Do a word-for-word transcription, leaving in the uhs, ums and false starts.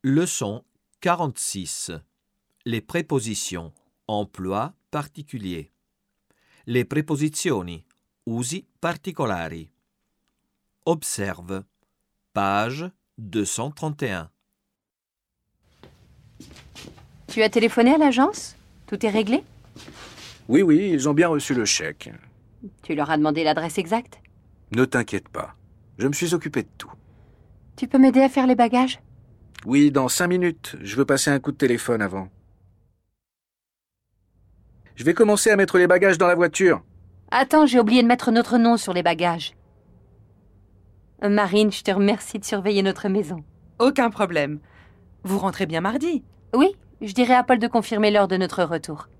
Leçon quarante-six. Les prépositions emploi particulier. Le preposizioni usi particolari. Observe. Page deux cent trente et un. Tu as téléphoné à l'agence? Tout est réglé? Oui, oui, ils ont bien reçu le chèque. Tu leur as demandé l'adresse exacte? Ne t'inquiète pas, je me suis occupé de tout. Tu peux m'aider à faire les bagages? Oui, dans cinq minutes, je veux passer un coup de téléphone avant. Je vais commencer à mettre les bagages dans la voiture. Attends, j'ai oublié de mettre notre nom sur les bagages. Euh, Marine, je te remercie de surveiller notre maison. Aucun problème. Vous rentrez bien mardi? Oui, je dirai à Paul de confirmer l'heure de notre retour.